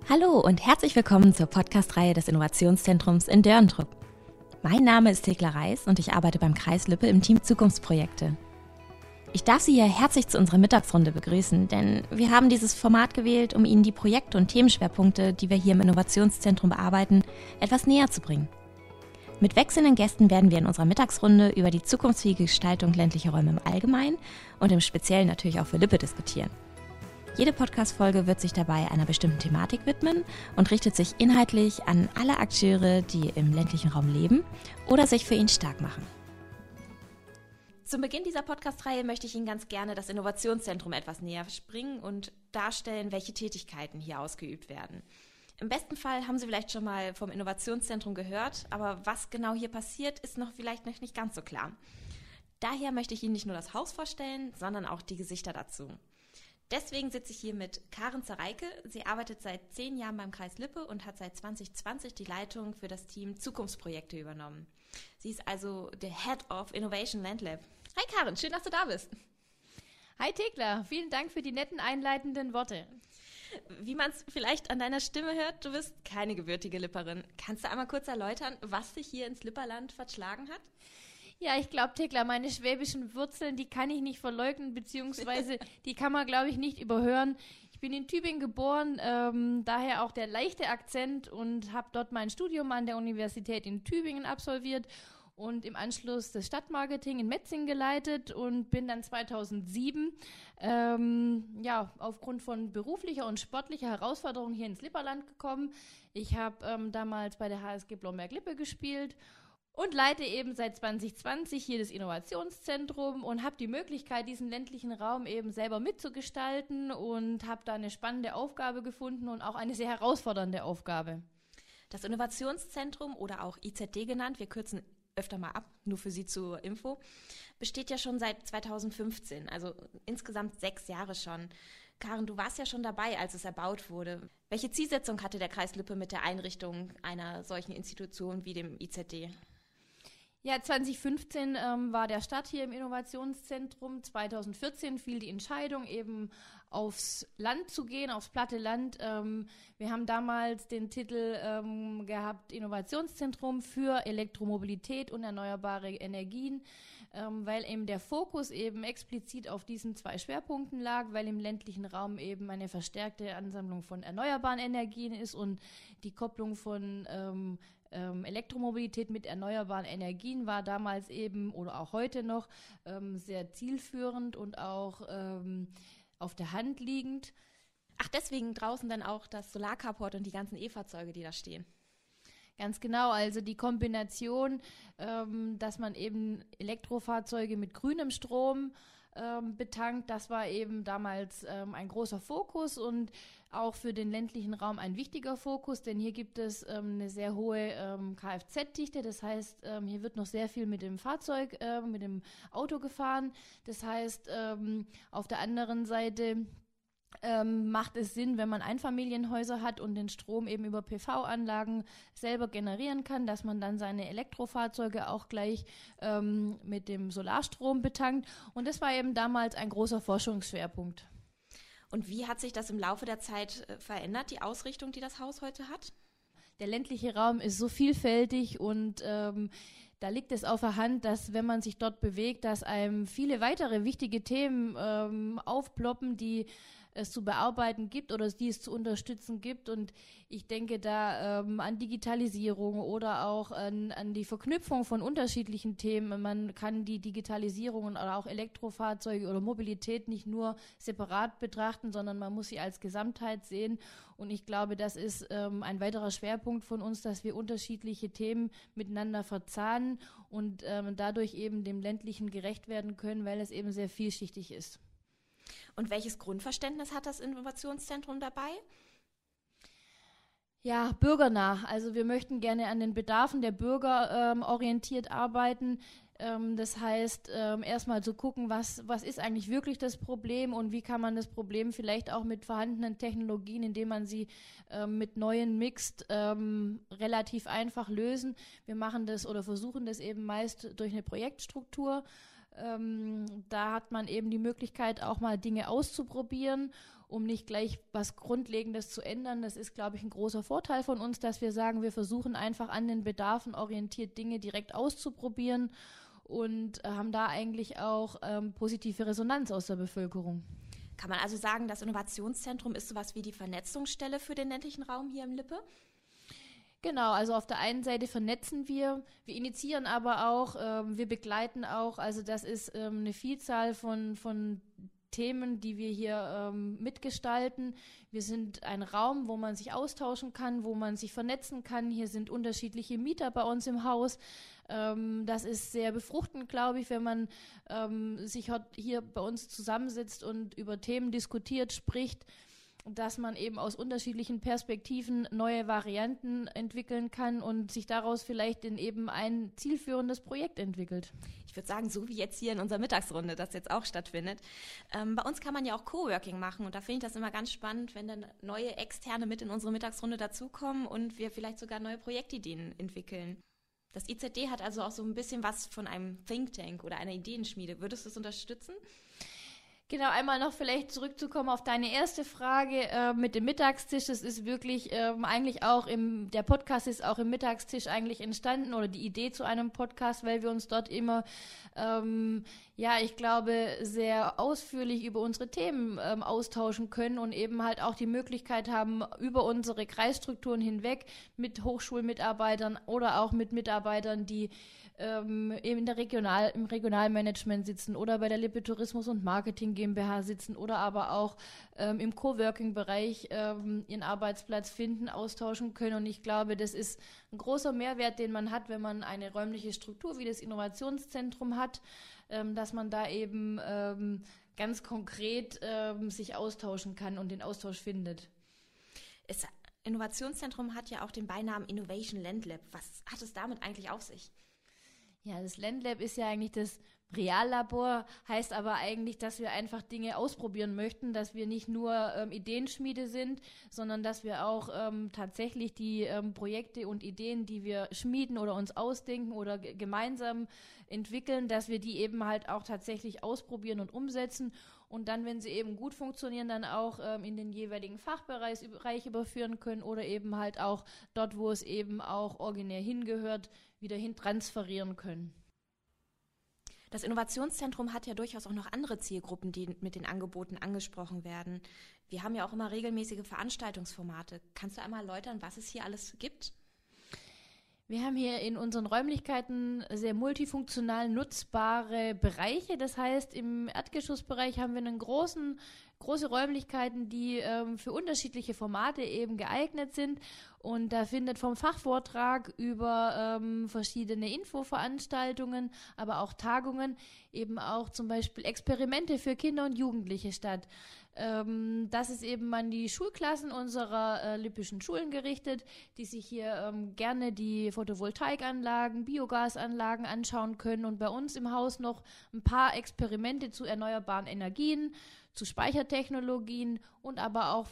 Hallo und herzlich willkommen zur Podcast-Reihe des Innovationszentrums in Dörndruck. Mein Name ist Thekla Reis und ich arbeite beim Kreis Lippe im Team Zukunftsprojekte. Ich darf Sie hier herzlich zu unserer Mittagsrunde begrüßen, denn wir haben dieses Format gewählt, um Ihnen die Projekte und Themenschwerpunkte, die wir hier im Innovationszentrum bearbeiten, etwas näher zu bringen. Mit wechselnden Gästen werden wir in unserer Mittagsrunde über die zukunftsfähige Gestaltung ländlicher Räume im Allgemeinen und im Speziellen natürlich auch für Lippe diskutieren. Jede Podcast-Folge wird sich dabei einer bestimmten Thematik widmen und richtet sich inhaltlich an alle Akteure, die im ländlichen Raum leben oder sich für ihn stark machen. Zum Beginn dieser Podcast-Reihe möchte ich Ihnen ganz gerne das Innovationszentrum etwas näher bringen und darstellen, welche Tätigkeiten hier ausgeübt werden. Im besten Fall haben Sie vielleicht schon mal vom Innovationszentrum gehört, aber was genau hier passiert, ist vielleicht noch nicht ganz so klar. Daher möchte ich Ihnen nicht nur das Haus vorstellen, sondern auch die Gesichter dazu. Deswegen sitze ich hier mit Karen Zareike. Sie arbeitet seit 10 Jahren beim Kreis Lippe und hat seit 2020 die Leitung für das Team Zukunftsprojekte übernommen. Sie ist also der Head of Innovation LandLab. Hi Karen, schön, dass du da bist. Hi Thekla, vielen Dank für die netten einleitenden Worte. Wie man es vielleicht an deiner Stimme hört, du bist keine gebürtige Lipperin. Kannst du einmal kurz erläutern, was dich hier ins Lipperland verschlagen hat? Ja, ich glaube, Thekla, meine schwäbischen Wurzeln, die kann ich nicht verleugnen, beziehungsweise die kann man, glaube ich, nicht überhören. Ich bin in Tübingen geboren, daher auch der leichte Akzent und habe dort mein Studium an der Universität in Tübingen absolviert und im Anschluss das Stadtmarketing in Metzingen geleitet und bin dann 2007 aufgrund von beruflicher und sportlicher Herausforderung hier ins Lipperland gekommen. Ich habe damals bei der HSG Blomberg-Lippe gespielt und leite eben seit 2020 hier das Innovationszentrum und habe die Möglichkeit, diesen ländlichen Raum eben selber mitzugestalten und habe da eine spannende Aufgabe gefunden und auch eine sehr herausfordernde Aufgabe. Das Innovationszentrum oder auch IZD genannt, wir kürzen öfter mal ab, nur für Sie zur Info, besteht ja schon seit 2015, also insgesamt 6 Jahre schon. Karen, du warst ja schon dabei, als es erbaut wurde. Welche Zielsetzung hatte der Kreis Lippe mit der Einrichtung einer solchen Institution wie dem IZD? Ja, 2015 war der Start hier im Innovationszentrum. 2014 fiel die Entscheidung, eben aufs Land zu gehen, aufs platte Land. Wir haben damals den Titel gehabt, Innovationszentrum für Elektromobilität und erneuerbare Energien, weil eben der Fokus eben explizit auf diesen 2 Schwerpunkten lag, weil im ländlichen Raum eben eine verstärkte Ansammlung von erneuerbaren Energien ist und die Kopplung von Elektromobilität mit erneuerbaren Energien war damals eben oder auch heute noch sehr zielführend und auch auf der Hand liegend. Ach, deswegen draußen dann auch das Solarcarport und die ganzen E-Fahrzeuge, die da stehen. Ganz genau, also die Kombination, dass man eben Elektrofahrzeuge mit grünem Strom betankt, das war eben damals ein großer Fokus und auch für den ländlichen Raum ein wichtiger Fokus, denn hier gibt es eine sehr hohe Kfz-Dichte, das heißt, hier wird noch sehr viel mit dem Fahrzeug, mit dem Auto gefahren, das heißt, auf der anderen Seite macht es Sinn, wenn man Einfamilienhäuser hat und den Strom eben über PV-Anlagen selber generieren kann, dass man dann seine Elektrofahrzeuge auch gleich mit dem Solarstrom betankt. Und das war eben damals ein großer Forschungsschwerpunkt. Und wie hat sich das im Laufe der Zeit verändert, die Ausrichtung, die das Haus heute hat? Der ländliche Raum ist so vielfältig und da liegt es auf der Hand, dass wenn man sich dort bewegt, dass einem viele weitere wichtige Themen aufploppen, die es zu bearbeiten gibt oder die es zu unterstützen gibt. Und ich denke da an Digitalisierung oder auch an die Verknüpfung von unterschiedlichen Themen. Man kann die Digitalisierung oder auch Elektrofahrzeuge oder Mobilität nicht nur separat betrachten, sondern man muss sie als Gesamtheit sehen. Und ich glaube, das ist ein weiterer Schwerpunkt von uns, dass wir unterschiedliche Themen miteinander verzahnen und dadurch eben dem ländlichen gerecht werden können, weil es eben sehr vielschichtig ist. Und welches Grundverständnis hat das Innovationszentrum dabei? Ja, bürgernah. Also wir möchten gerne an den Bedarfen der Bürger orientiert arbeiten. Das heißt, erstmal zu gucken, was ist eigentlich wirklich das Problem und wie kann man das Problem vielleicht auch mit vorhandenen Technologien, indem man sie mit neuen mixt, relativ einfach lösen. Wir machen das oder versuchen das eben meist durch eine Projektstruktur. Da hat man eben die Möglichkeit, auch mal Dinge auszuprobieren, um nicht gleich was Grundlegendes zu ändern. Das ist, glaube ich, ein großer Vorteil von uns, dass wir sagen, wir versuchen einfach an den Bedarfen orientiert Dinge direkt auszuprobieren und haben da eigentlich auch positive Resonanz aus der Bevölkerung. Kann man also sagen, das Innovationszentrum ist sowas wie die Vernetzungsstelle für den ländlichen Raum hier im Lippe? Genau, also auf der einen Seite vernetzen wir initiieren aber auch, wir begleiten auch, also das ist eine Vielzahl von Themen, die wir hier mitgestalten. Wir sind ein Raum, wo man sich austauschen kann, wo man sich vernetzen kann. Hier sind unterschiedliche Mieter bei uns im Haus. Das ist sehr befruchtend, glaube ich, wenn man sich hier bei uns zusammensitzt und über Themen diskutiert, spricht, dass man eben aus unterschiedlichen Perspektiven neue Varianten entwickeln kann und sich daraus vielleicht in eben ein zielführendes Projekt entwickelt. Ich würde sagen, so wie jetzt hier in unserer Mittagsrunde, das jetzt auch stattfindet. Bei uns kann man ja auch Coworking machen und da finde ich das immer ganz spannend, wenn dann neue Externe mit in unsere Mittagsrunde dazukommen und wir vielleicht sogar neue Projektideen entwickeln. Das IZD hat also auch so ein bisschen was von einem Think Tank oder einer Ideenschmiede. Würdest du es unterstützen? Genau, einmal noch vielleicht zurückzukommen auf deine erste Frage mit dem Mittagstisch. Das ist wirklich eigentlich auch der Podcast ist auch im Mittagstisch eigentlich entstanden oder die Idee zu einem Podcast, weil wir uns dort immer, ich glaube, sehr ausführlich über unsere Themen austauschen können und eben halt auch die Möglichkeit haben, über unsere Kreisstrukturen hinweg mit Hochschulmitarbeitern oder auch mit Mitarbeitern, die im Regionalmanagement sitzen oder bei der Lippe Tourismus und Marketing GmbH sitzen oder aber auch im Coworking-Bereich ihren Arbeitsplatz finden, austauschen können. Und ich glaube, das ist ein großer Mehrwert, den man hat, wenn man eine räumliche Struktur wie das Innovationszentrum hat, dass man da eben ganz konkret sich austauschen kann und den Austausch findet. Das Innovationszentrum hat ja auch den Beinamen Innovation Land Lab. Was hat es damit eigentlich auf sich? Ja, das Landlab ist ja eigentlich das Reallabor, heißt aber eigentlich, dass wir einfach Dinge ausprobieren möchten, dass wir nicht nur Ideenschmiede sind, sondern dass wir auch tatsächlich die Projekte und Ideen, die wir schmieden oder uns ausdenken oder gemeinsam entwickeln, dass wir die eben halt auch tatsächlich ausprobieren und umsetzen und dann, wenn sie eben gut funktionieren, dann auch in den jeweiligen Fachbereich überführen können oder eben halt auch dort, wo es eben auch originär hingehört, wieder hin transferieren können. Das Innovationszentrum hat ja durchaus auch noch andere Zielgruppen, die mit den Angeboten angesprochen werden. Wir haben ja auch immer regelmäßige Veranstaltungsformate. Kannst du einmal erläutern, was es hier alles gibt? Wir haben hier in unseren Räumlichkeiten sehr multifunktional nutzbare Bereiche. Das heißt, im Erdgeschossbereich haben wir große Räumlichkeiten, die für unterschiedliche Formate eben geeignet sind. Und da findet vom Fachvortrag über verschiedene Infoveranstaltungen, aber auch Tagungen, eben auch zum Beispiel Experimente für Kinder und Jugendliche statt. Das ist eben an die Schulklassen unserer lippischen Schulen gerichtet, die sich hier gerne die Photovoltaikanlagen, Biogasanlagen anschauen können und bei uns im Haus noch ein paar Experimente zu erneuerbaren Energien, zu Speichertechnologien und aber auch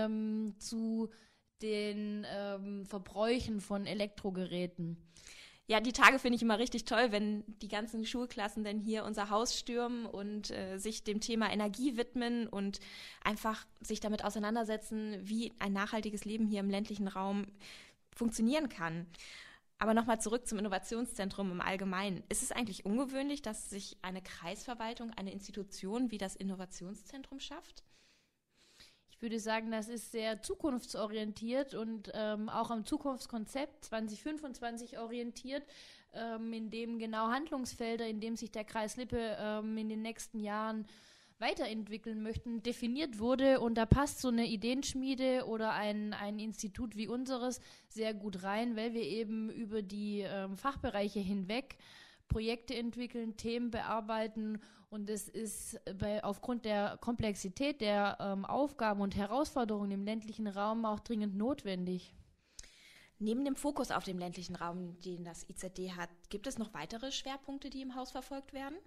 zu den Verbräuchen von Elektrogeräten. Ja, die Tage finde ich immer richtig toll, wenn die ganzen Schulklassen dann hier unser Haus stürmen und sich dem Thema Energie widmen und einfach sich damit auseinandersetzen, wie ein nachhaltiges Leben hier im ländlichen Raum funktionieren kann. Aber nochmal zurück zum Innovationszentrum im Allgemeinen. Ist es eigentlich ungewöhnlich, dass sich eine Kreisverwaltung, eine Institution wie das Innovationszentrum schafft? Ich würde sagen, das ist sehr zukunftsorientiert und auch am Zukunftskonzept 2025 orientiert, in dem genau Handlungsfelder, in dem sich der Kreis Lippe in den nächsten Jahren weiterentwickeln möchten, definiert wurde. Und da passt so eine Ideenschmiede oder ein Institut wie unseres sehr gut rein, weil wir eben über die Fachbereiche hinweg Projekte entwickeln, Themen bearbeiten und es ist aufgrund der Komplexität der Aufgaben und Herausforderungen im ländlichen Raum auch dringend notwendig. Neben dem Fokus auf dem ländlichen Raum, den das IZD hat, gibt es noch weitere Schwerpunkte, die im Haus verfolgt werden?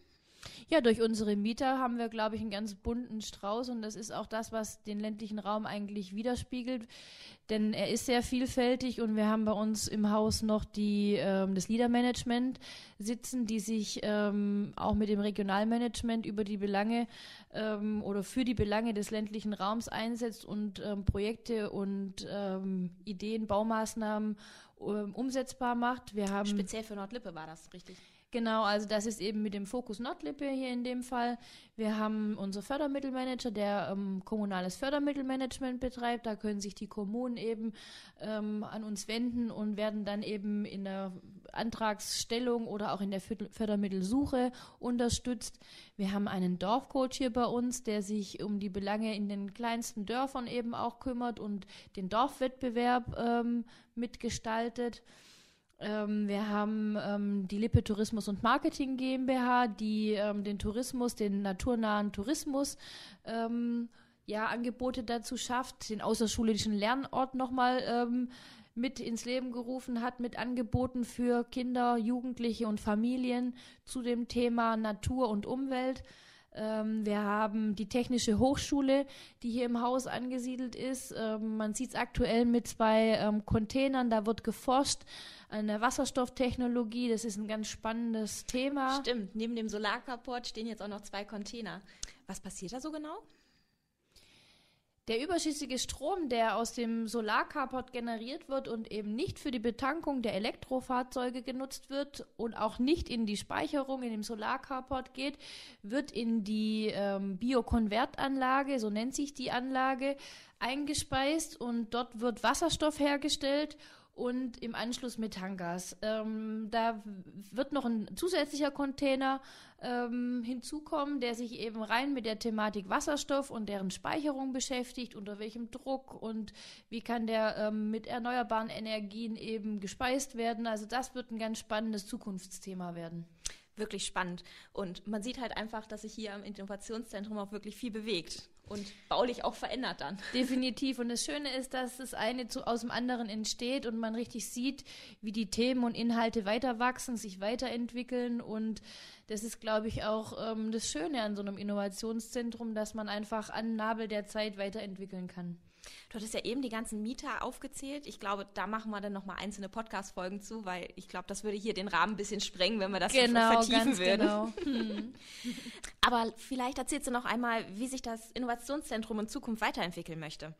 Ja, durch unsere Mieter haben wir, glaube ich, einen ganz bunten Strauß und das ist auch das, was den ländlichen Raum eigentlich widerspiegelt, denn er ist sehr vielfältig und wir haben bei uns im Haus noch das Leader-Management sitzen, die sich auch mit dem Regionalmanagement über die Belange oder für die Belange des ländlichen Raums einsetzt und Projekte und Ideen, Baumaßnahmen umsetzbar macht. Wir haben Speziell für Nordlippe war das, richtig? Genau, also das ist eben mit dem Fokus Nordlippe hier in dem Fall. Wir haben unseren Fördermittelmanager, der kommunales Fördermittelmanagement betreibt. Da können sich die Kommunen eben an uns wenden und werden dann eben in der Antragsstellung oder auch in der Fördermittelsuche unterstützt. Wir haben einen Dorfcoach hier bei uns, der sich um die Belange in den kleinsten Dörfern eben auch kümmert und den Dorfwettbewerb mitgestaltet. Wir haben die Lippe Tourismus und Marketing GmbH, die den Tourismus, den naturnahen Tourismus, Angebote dazu schafft, den außerschulischen Lernort nochmal mit ins Leben gerufen hat, mit Angeboten für Kinder, Jugendliche und Familien zu dem Thema Natur und Umwelt. Wir haben die Technische Hochschule, die hier im Haus angesiedelt ist. Man sieht es aktuell mit 2 Containern, da wird geforscht an der Wasserstofftechnologie. Das ist ein ganz spannendes Thema. Stimmt, neben dem Solarcarport stehen jetzt auch noch 2 Container. Was passiert da so genau? Der überschüssige Strom, der aus dem Solarcarport generiert wird und eben nicht für die Betankung der Elektrofahrzeuge genutzt wird und auch nicht in die Speicherung in dem Solarcarport geht, wird in die Biokonvertanlage, so nennt sich die Anlage, eingespeist und dort wird Wasserstoff hergestellt und im Anschluss Methangas. Da wird noch ein zusätzlicher Container hinzukommen, der sich eben rein mit der Thematik Wasserstoff und deren Speicherung beschäftigt, unter welchem Druck und wie kann der mit erneuerbaren Energien eben gespeist werden. Also das wird ein ganz spannendes Zukunftsthema werden. Wirklich spannend. Und man sieht halt einfach, dass sich hier am Innovationszentrum auch wirklich viel bewegt und baulich auch verändert dann. Definitiv. Und das Schöne ist, dass das eine aus dem anderen entsteht und man richtig sieht, wie die Themen und Inhalte weiter wachsen, sich weiterentwickeln. Und das ist, glaube ich, auch das Schöne an so einem Innovationszentrum, dass man einfach am Nabel der Zeit weiterentwickeln kann. Du hattest ja eben die ganzen Mieter aufgezählt. Ich glaube, da machen wir dann nochmal einzelne Podcast-Folgen zu, weil ich glaube, das würde hier den Rahmen ein bisschen sprengen, wenn wir das vertiefen würden. Genau. Aber vielleicht erzählst du noch einmal, wie sich das Innovationszentrum in Zukunft weiterentwickeln möchte.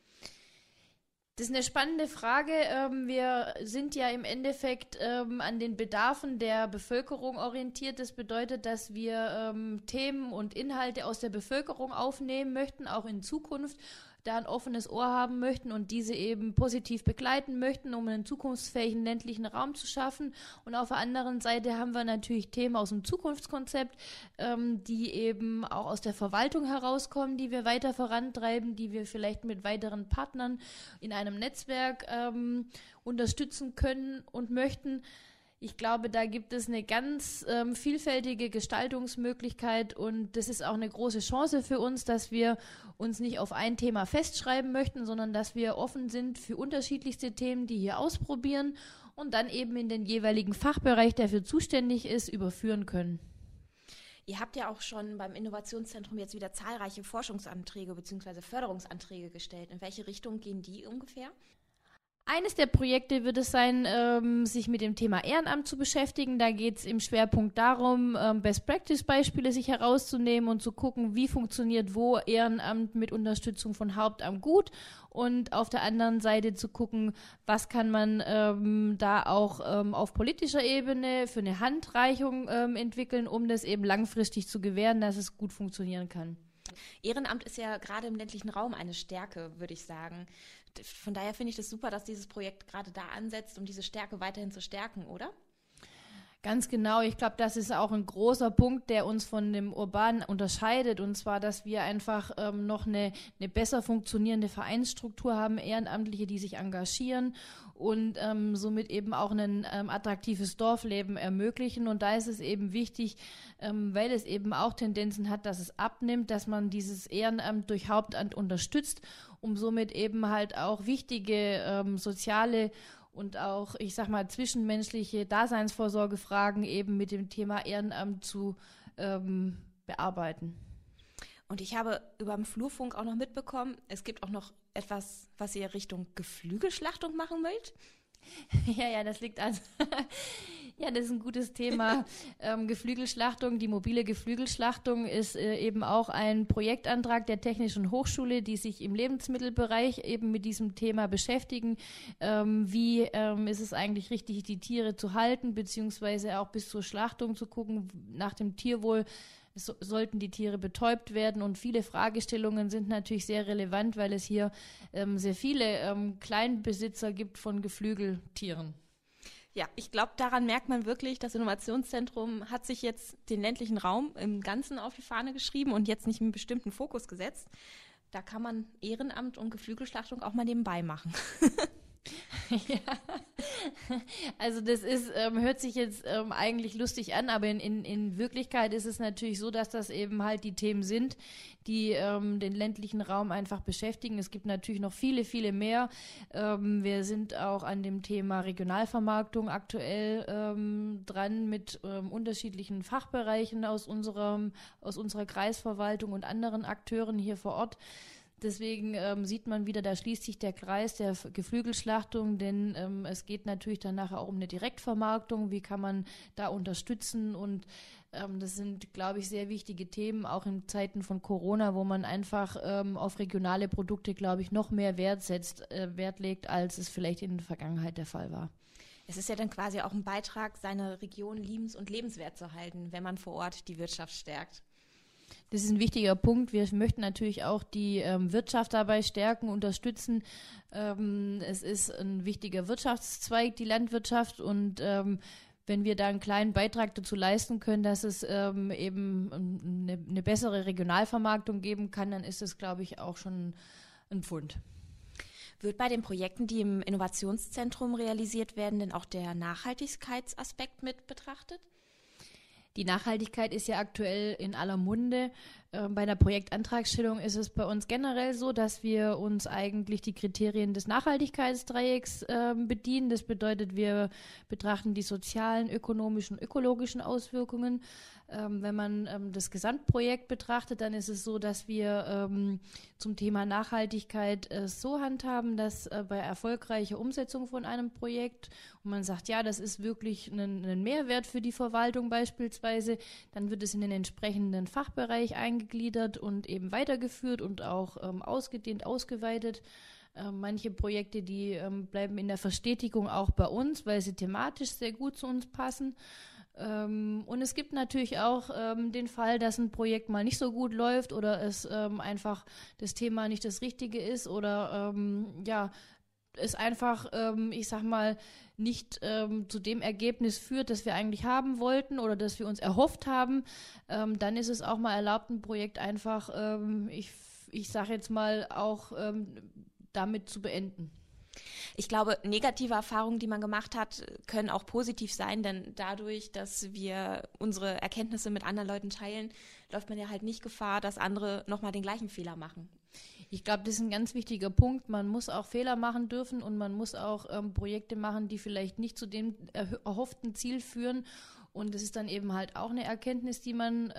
Das ist eine spannende Frage. Wir sind ja im Endeffekt an den Bedarfen der Bevölkerung orientiert. Das bedeutet, dass wir Themen und Inhalte aus der Bevölkerung aufnehmen möchten, auch in Zukunft, da ein offenes Ohr haben möchten und diese eben positiv begleiten möchten, um einen zukunftsfähigen ländlichen Raum zu schaffen. Und auf der anderen Seite haben wir natürlich Themen aus dem Zukunftskonzept, die eben auch aus der Verwaltung herauskommen, die wir weiter vorantreiben, die wir vielleicht mit weiteren Partnern in einem Netzwerk unterstützen können und möchten. Ich glaube, da gibt es eine ganz vielfältige Gestaltungsmöglichkeit und das ist auch eine große Chance für uns, dass wir uns nicht auf ein Thema festschreiben möchten, sondern dass wir offen sind für unterschiedlichste Themen, die hier ausprobieren und dann eben in den jeweiligen Fachbereich, der für zuständig ist, überführen können. Ihr habt ja auch schon beim Innovationszentrum jetzt wieder zahlreiche Forschungsanträge bzw. Förderungsanträge gestellt. In welche Richtung gehen die ungefähr? Eines der Projekte wird es sein, sich mit dem Thema Ehrenamt zu beschäftigen. Da geht es im Schwerpunkt darum, Best-Practice-Beispiele sich herauszunehmen und zu gucken, wie funktioniert wo Ehrenamt mit Unterstützung von Hauptamt gut. Und auf der anderen Seite zu gucken, was kann man da auch auf politischer Ebene für eine Handreichung entwickeln, um das eben langfristig zu gewähren, dass es gut funktionieren kann. Ehrenamt ist ja gerade im ländlichen Raum eine Stärke, würde ich sagen. Von daher finde ich das super, dass dieses Projekt gerade da ansetzt, um diese Stärke weiterhin zu stärken, oder? Ganz genau. Ich glaube, das ist auch ein großer Punkt, der uns von dem Urbanen unterscheidet. Und zwar, dass wir einfach noch eine besser funktionierende Vereinsstruktur haben, Ehrenamtliche, die sich engagieren und somit eben auch ein attraktives Dorfleben ermöglichen. Und da ist es eben wichtig, weil es eben auch Tendenzen hat, dass es abnimmt, dass man dieses Ehrenamt durch Hauptamt unterstützt, um somit eben halt auch wichtige soziale und auch, ich sag mal, zwischenmenschliche Daseinsvorsorgefragen eben mit dem Thema Ehrenamt zu bearbeiten. Und ich habe über den Flurfunk auch noch mitbekommen, es gibt auch noch etwas, was ihr Richtung Geflügelschlachtung machen wollt. Ja, das liegt an. Ja, das ist ein gutes Thema. Geflügelschlachtung, die mobile Geflügelschlachtung ist eben auch ein Projektantrag der Technischen Hochschule, die sich im Lebensmittelbereich eben mit diesem Thema beschäftigen. Wie ist es eigentlich richtig, die Tiere zu halten, beziehungsweise auch bis zur Schlachtung zu gucken, nach dem Tierwohl. Sollten die Tiere betäubt werden, und viele Fragestellungen sind natürlich sehr relevant, weil es hier sehr viele Kleinbesitzer gibt von Geflügeltieren. Ja, ich glaube, daran merkt man wirklich, das Innovationszentrum hat sich jetzt den ländlichen Raum im Ganzen auf die Fahne geschrieben und jetzt nicht einen bestimmten Fokus gesetzt. Da kann man Ehrenamt und Geflügelschlachtung auch mal nebenbei machen. Ja, also das ist, hört sich jetzt eigentlich lustig an, aber in Wirklichkeit ist es natürlich so, dass das eben halt die Themen sind, die den ländlichen Raum einfach beschäftigen. Es gibt natürlich noch viele, viele mehr. Wir sind auch an dem Thema Regionalvermarktung aktuell dran mit unterschiedlichen Fachbereichen aus unserer Kreisverwaltung und anderen Akteuren hier vor Ort. Deswegen sieht man wieder, da schließt sich der Kreis der Geflügelschlachtung, denn es geht natürlich dann nachher auch um eine Direktvermarktung. Wie kann man da unterstützen? Und das sind, glaube ich, sehr wichtige Themen, auch in Zeiten von Corona, wo man einfach auf regionale Produkte, glaube ich, noch mehr Wert legt, als es vielleicht in der Vergangenheit der Fall war. Es ist ja dann quasi auch ein Beitrag, seine Region liebens- und lebenswert zu halten, wenn man vor Ort die Wirtschaft stärkt. Das ist ein wichtiger Punkt. Wir möchten natürlich auch die Wirtschaft dabei stärken, unterstützen. Es ist ein wichtiger Wirtschaftszweig, die Landwirtschaft. Und wenn wir da einen kleinen Beitrag dazu leisten können, dass es eben eine bessere Regionalvermarktung geben kann, dann ist es, glaube ich, auch schon ein Pfund. Wird bei den Projekten, die im Innovationszentrum realisiert werden, denn auch der Nachhaltigkeitsaspekt mit betrachtet? Die Nachhaltigkeit ist ja aktuell in aller Munde. Bei der Projektantragstellung ist es bei uns generell so, dass wir uns eigentlich die Kriterien des Nachhaltigkeitsdreiecks bedienen. Das bedeutet, wir betrachten die sozialen, ökonomischen, ökologischen Auswirkungen. Wenn man das Gesamtprojekt betrachtet, dann ist es so, dass wir zum Thema Nachhaltigkeit so handhaben, dass bei erfolgreicher Umsetzung von einem Projekt, und man sagt, ja, das ist wirklich ein Mehrwert für die Verwaltung beispielsweise, dann wird es in den entsprechenden Fachbereich eingegliedert und eben weitergeführt und auch ausgedehnt, ausgeweitet. Manche Projekte, die bleiben in der Verstetigung auch bei uns, weil sie thematisch sehr gut zu uns passen. Und es gibt natürlich auch den Fall, dass ein Projekt mal nicht so gut läuft oder es einfach das Thema nicht das Richtige ist oder es einfach, ich sag mal, nicht zu dem Ergebnis führt, das wir eigentlich haben wollten oder das wir uns erhofft haben. Dann ist es auch mal erlaubt, ein Projekt einfach, ich sage jetzt mal, auch damit zu beenden. Ich glaube, negative Erfahrungen, die man gemacht hat, können auch positiv sein, denn dadurch, dass wir unsere Erkenntnisse mit anderen Leuten teilen, läuft man ja halt nicht Gefahr, dass andere nochmal den gleichen Fehler machen. Ich glaube, das ist ein ganz wichtiger Punkt. Man muss auch Fehler machen dürfen und man muss auch Projekte machen, die vielleicht nicht zu dem erhofften Ziel führen. Und das ist dann eben halt auch eine Erkenntnis, die man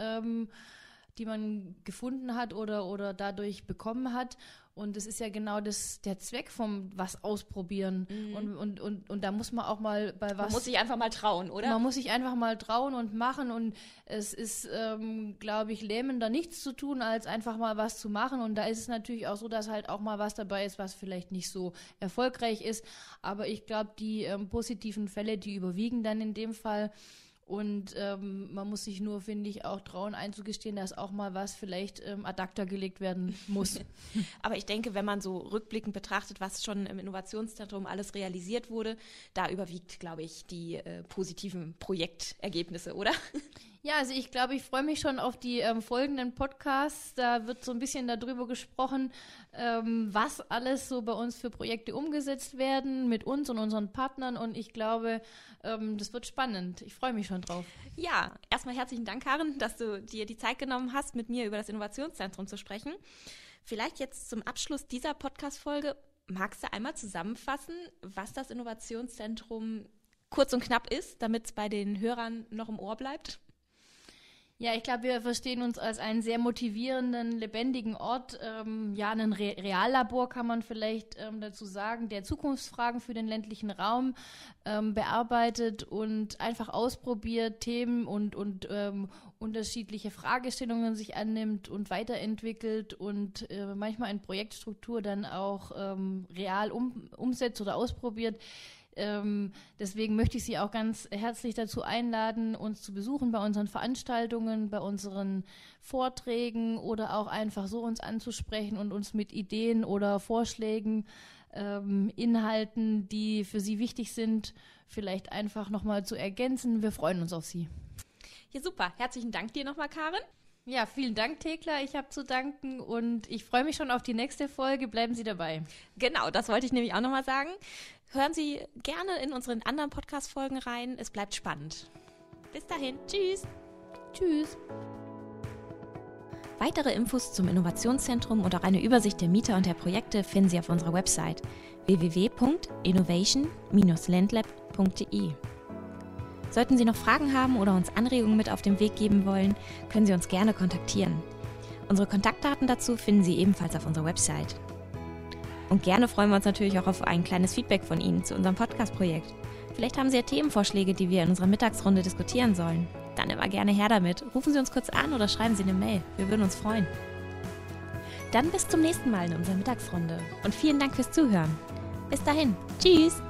gefunden hat oder dadurch bekommen hat. Und das ist ja genau der Zweck vom was ausprobieren. Mhm. Und da muss man auch mal bei was... Man muss sich einfach mal trauen, oder? Man muss sich einfach mal trauen und machen. Und es ist, glaube ich, lähmender nichts zu tun, als einfach mal was zu machen. Und da ist es natürlich auch so, dass halt auch mal was dabei ist, was vielleicht nicht so erfolgreich ist. Aber ich glaube, die positiven Fälle, die überwiegen dann in dem Fall. Und man muss sich nur, finde ich, auch trauen einzugestehen, dass auch mal was vielleicht ad acta gelegt werden muss. Aber ich denke, wenn man so rückblickend betrachtet, was schon im Innovationszentrum alles realisiert wurde, da überwiegt, glaube ich, die positiven Projektergebnisse, oder? Ja, also ich glaube, ich freue mich schon auf die folgenden Podcasts. Da wird so ein bisschen darüber gesprochen, was alles so bei uns für Projekte umgesetzt werden mit uns und unseren Partnern. Und ich glaube, das wird spannend. Ich freue mich schon drauf. Ja, erstmal herzlichen Dank, Karin, dass du dir die Zeit genommen hast, mit mir über das Innovationszentrum zu sprechen. Vielleicht jetzt zum Abschluss dieser Podcast-Folge, Magst du einmal zusammenfassen, was das Innovationszentrum kurz und knapp ist, damit es bei den Hörern noch im Ohr bleibt? Ja, ich glaube, wir verstehen uns als einen sehr motivierenden, lebendigen Ort. Ein Reallabor kann man vielleicht dazu sagen, der Zukunftsfragen für den ländlichen Raum bearbeitet und einfach ausprobiert, Themen und unterschiedliche Fragestellungen sich annimmt und weiterentwickelt und manchmal in Projektstruktur dann auch real umsetzt oder ausprobiert. Deswegen möchte ich Sie auch ganz herzlich dazu einladen, uns zu besuchen bei unseren Veranstaltungen, bei unseren Vorträgen oder auch einfach so uns anzusprechen und uns mit Ideen oder Vorschlägen, Inhalten, die für Sie wichtig sind, vielleicht einfach nochmal zu ergänzen. Wir freuen uns auf Sie. Ja, super. Herzlichen Dank dir nochmal, Karin. Ja, vielen Dank, Thekla. Ich habe zu danken und ich freue mich schon auf die nächste Folge. Bleiben Sie dabei. Genau, das wollte ich nämlich auch nochmal sagen. Hören Sie gerne in unseren anderen Podcast-Folgen rein. Es bleibt spannend. Bis dahin. Tschüss. Tschüss. Weitere Infos zum Innovationszentrum und auch eine Übersicht der Mieter und der Projekte finden Sie auf unserer Website www.innovation-landlab.de. Sollten Sie noch Fragen haben oder uns Anregungen mit auf den Weg geben wollen, können Sie uns gerne kontaktieren. Unsere Kontaktdaten dazu finden Sie ebenfalls auf unserer Website. Und gerne freuen wir uns natürlich auch auf ein kleines Feedback von Ihnen zu unserem Podcast-Projekt. Vielleicht haben Sie ja Themenvorschläge, die wir in unserer Mittagsrunde diskutieren sollen. Dann immer gerne her damit. Rufen Sie uns kurz an oder schreiben Sie eine Mail. Wir würden uns freuen. Dann bis zum nächsten Mal in unserer Mittagsrunde. Und vielen Dank fürs Zuhören. Bis dahin. Tschüss.